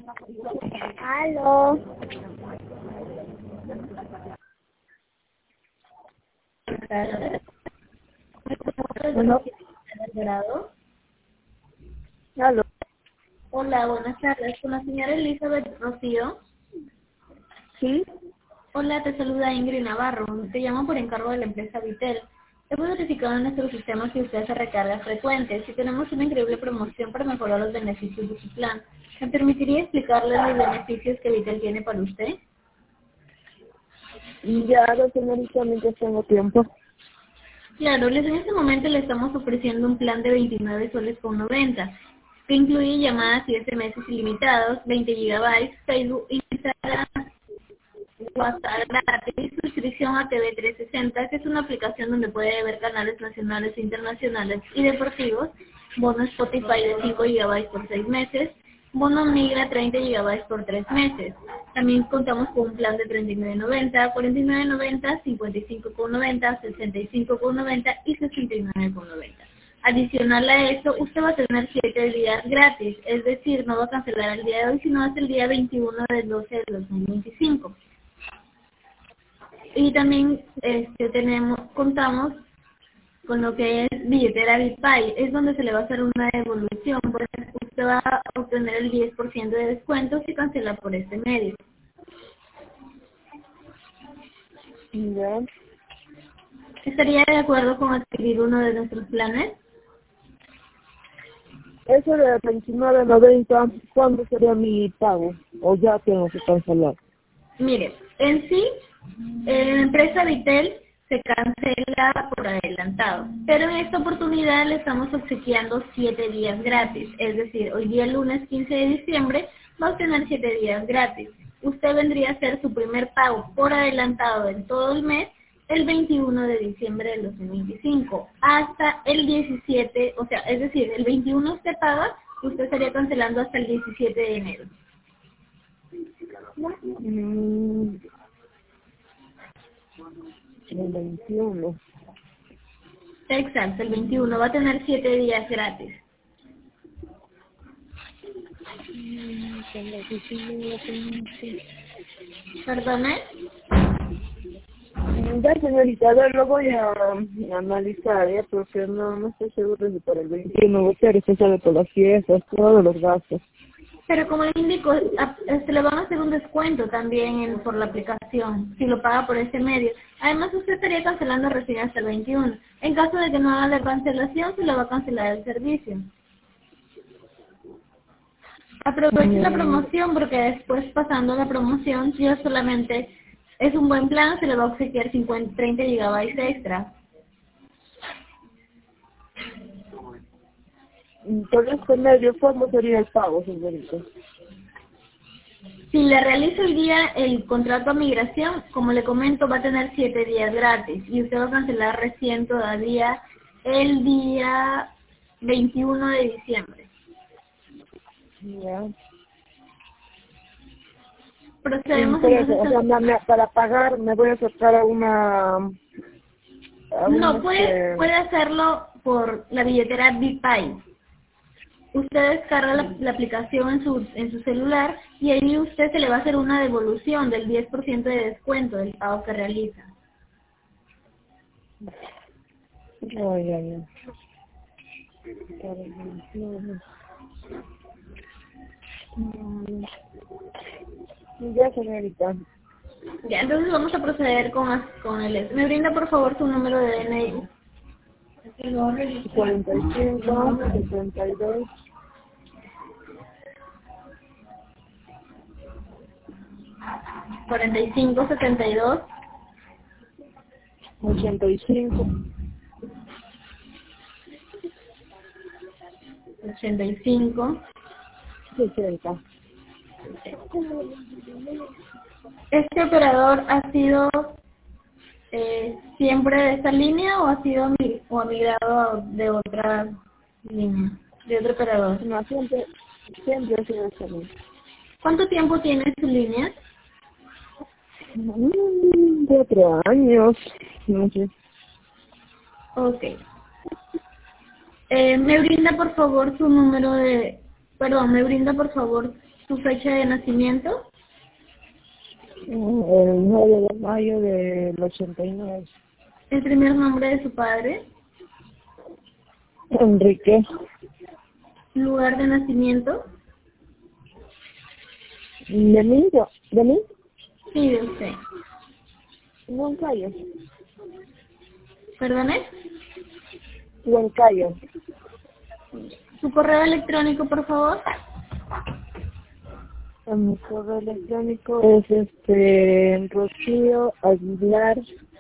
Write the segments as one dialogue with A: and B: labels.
A: Aló.
B: Bueno,
A: Grado.
B: aló.
A: Hola, buenas tardes. Con la señora Elizabeth Rocío.
B: Sí,
A: Hola, te saluda Ingrid Navarro. Te llamo por encargo de la empresa Vitel. Hemos verificado en nuestro sistema que usted hace recargas frecuentes y tenemos una increíble promoción para mejorar los beneficios de su plan. ¿Me permitiría explicarle los beneficios que Vitel tiene para usted?
B: ya señorita, mientras tengo tiempo.
A: Claro, en este momento le estamos ofreciendo un plan de 29 soles con 90, que incluye llamadas y SMS ilimitados, 20 gigabytes, Facebook, Instagram, WhatsApp gratis, suscripción a TV 360, que es una aplicación donde puede ver canales nacionales, internacionales y deportivos, bono Spotify de 5 gigabytes por 6 meses, bono Migra 30 gigabytes por 3 meses. También contamos con un plan de 39.90, 49.90, 55.90, 65.90 y 69.90. Adicional a eso, usted va a tener 7 días gratis, es decir, no va a cancelar el día de hoy, sino hasta el día 21 del 12 del 2025. Y también contamos con lo que es billetera BitPay, es donde se le va a hacer una devolución, pues usted va a obtener el 10% de descuento si cancela por este medio.
B: Ya.
A: ¿Estaría de acuerdo con adquirir uno de nuestros planes?
B: Eso de 29.90, ¿cuándo sería mi pago? ¿O ya tengo que cancelar?
A: Mire, en sí, la empresa Vitel se cancela por adelantado, pero en esta oportunidad le estamos obsequiando 7 días gratis, es decir, hoy día lunes 15 de diciembre va a obtener 7 días gratis. Usted vendría a hacer su primer pago por adelantado en todo el mes el 21 de diciembre del 2025 hasta el 17, o sea, es decir, el 21 usted paga, usted estaría cancelando hasta el 17 de enero.
B: El 21.
A: Exacto, el 21 va a tener 7 días gratis. ¿Perdone?
B: Ya señorita, a ver, lo voy a analizar, porque no estoy seguro si para el 21 voy a hacer, usted sabe, por las fiestas, todos los gastos.
A: Pero como le indico, se le van a hacer un descuento también por la aplicación, si lo paga por ese medio. Además, usted estaría cancelando recién hasta el 21. En caso de que no haga la cancelación, se le va a cancelar el servicio. Aproveche la promoción porque después, pasando la promoción, si yo solamente es un buen plan, se le va a obsequiar 30 gigabytes extra.
B: Por este medio, ¿cuándo sería el pago, señorita?
A: Si le realiza hoy día el contrato a migración, como le comento, va a tener 7 días gratis y usted va a cancelar recién todavía el día 21 de diciembre.
B: Ya.
A: Procedemos
B: Por eso,
A: entonces
B: o sea, para pagar me voy a acercar a una...
A: no, puede hacerlo por la billetera BitPay. Usted descarga la aplicación en su celular y ahí usted se le va a hacer una devolución del 10% de descuento del pago que realiza.
B: Ay, ay, ay. Ya, señorita.
A: Ya, entonces vamos a proceder con el... ¿Me brinda por favor su número de DNI?
B: 45, 72,
A: 45, 72,
B: 85,
A: 85.
B: 60.
A: ¿Este operador ha sido siempre de esta línea o ha sido o ha migrado de otra línea, de otro operador?
B: No, siempre ha sido así.
A: ¿Cuánto tiempo tiene su línea?
B: De 3 años, no sé.
A: Ok. Me brinda por favor su número de... Perdón, me brinda por favor su fecha de nacimiento,
B: El 9 de mayo del 89.
A: el primer nombre de su padre,
B: Enrique.
A: lugar de nacimiento,
B: ¿De mí? ¿De mí?
A: sí, de usted.
B: Huancayo.
A: ¿Perdone?
B: Huancayo.
A: Su correo electrónico, por favor.
B: Mi correo electrónico es Rocío Aguilar.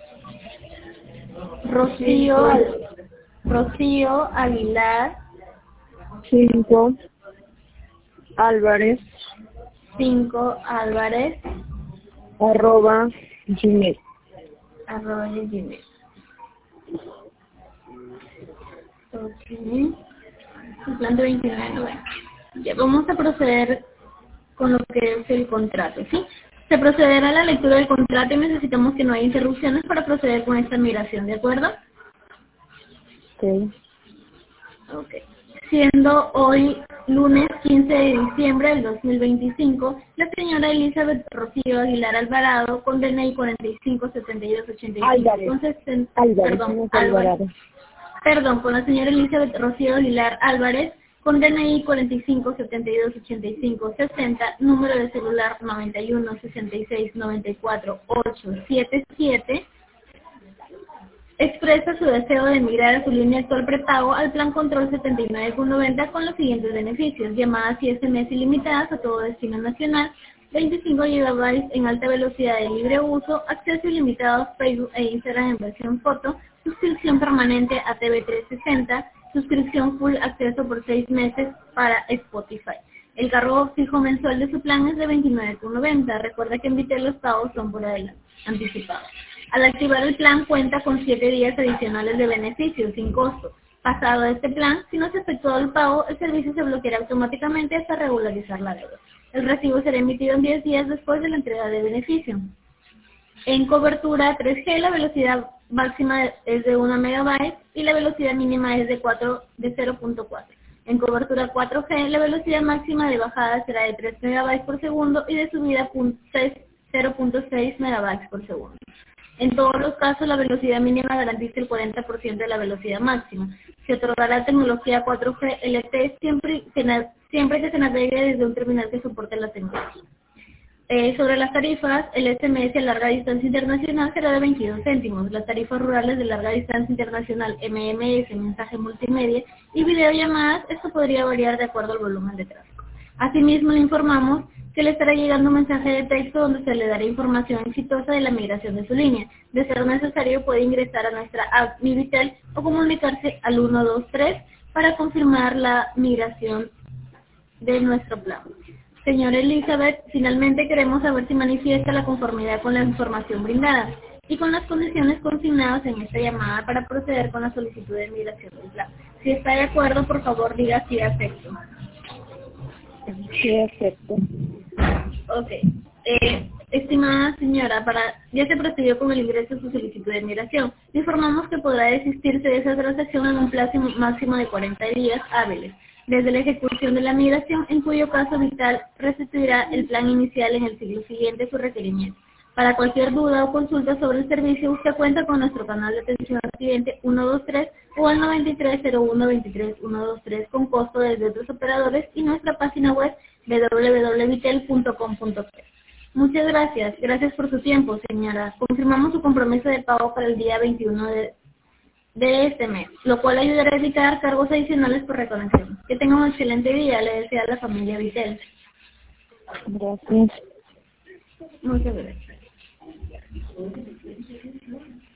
A: Rocío Aguilar
B: 5 Álvarez
A: Álvarez
B: @gmail.
A: @gmail. Ok. El plan de 29. Ya vamos a proceder con lo que es el contrato, ¿sí? Se procederá a la lectura del contrato y necesitamos que no haya interrupciones para proceder con esta migración, ¿de acuerdo?
B: Okay.
A: Ok. Siendo hoy lunes 15 de diciembre del 2025, la señora Elizabeth Rocío Aguilar Alvarado, con DNI 457285,
B: Álvarez. Álvarez,
A: perdón,
B: no es
A: Álvarez.
B: Alvarado.
A: Perdón, con la señora Elizabeth Rocío Aguilar Álvarez, con DNI 45728560, número de celular 9166948877, expresa su deseo de migrar a su línea actual prepago al plan Control 79,90 con los siguientes beneficios: llamadas y SMS ilimitadas a todo destino nacional, 25 GB en alta velocidad de libre uso, acceso ilimitado a Facebook e Instagram en versión foto, suscripción permanente a TV360, suscripción full acceso por 6 meses para Spotify. El cargo fijo mensual de su plan es de 29,90. Recuerda que en Vitel los pagos son por adelante, anticipados. Al activar el plan cuenta con 7 días adicionales de beneficios sin costo. Pasado este plan, si no se efectuó el pago, el servicio se bloqueará automáticamente hasta regularizar la deuda. El recibo será emitido en 10 días después de la entrega de beneficio. En cobertura 3G la velocidad máxima es de 1 MB y la velocidad mínima es de 0.4. En cobertura 4G la velocidad máxima de bajada será de 3 MB por segundo y de subida 0.6 MB por segundo. En todos los casos, la velocidad mínima garantiza el 40% de la velocidad máxima. Se otorgará tecnología 4G LTE siempre que se navegue desde un terminal que soporte la tecnología. Sobre las tarifas, el SMS a larga distancia internacional será de 22 céntimos. Las tarifas rurales de larga distancia internacional, MMS, mensaje multimedia y videollamadas, esto podría variar de acuerdo al volumen de tráfico. Asimismo, le informamos que le estará llegando un mensaje de texto donde se le dará información exitosa de la migración de su línea. De ser necesario, puede ingresar a nuestra app Mi Vitel o comunicarse al 123 para confirmar la migración de nuestro plan. Señora Elizabeth, finalmente queremos saber si manifiesta la conformidad con la información brindada y con las condiciones consignadas en esta llamada para proceder con la solicitud de migración del plan. Si está de acuerdo, por favor diga sí acepto.
B: Sí, acepto.
A: Ok. Estimada señora, ya se procedió con el ingreso de su solicitud de migración. Le informamos que podrá desistirse de esa transacción en un plazo máximo de 40 días hábiles desde la ejecución de la migración, en cuyo caso Vital restituirá el plan inicial en el siglo siguiente su requerimiento. Para cualquier duda o consulta sobre el servicio, usted cuenta con nuestro canal de atención al cliente 123 o al 930123 con costo desde otros operadores y nuestra página web www.vitel.com.p. Muchas gracias. Gracias por su tiempo, señora. Confirmamos su compromiso de pago para el día 21 de este mes, lo cual ayudará a evitar cargos adicionales por reconexión. Que tenga un excelente día. Le desea la familia Vitel.
B: Gracias.
A: Muchas gracias.